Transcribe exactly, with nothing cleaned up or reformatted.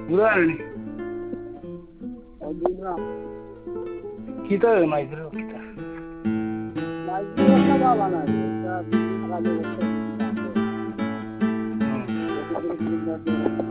Bulan Pwede na. kita mai bro kita. Lagi wala baba na. Sa nakalimutan ko. Hmm. Kasi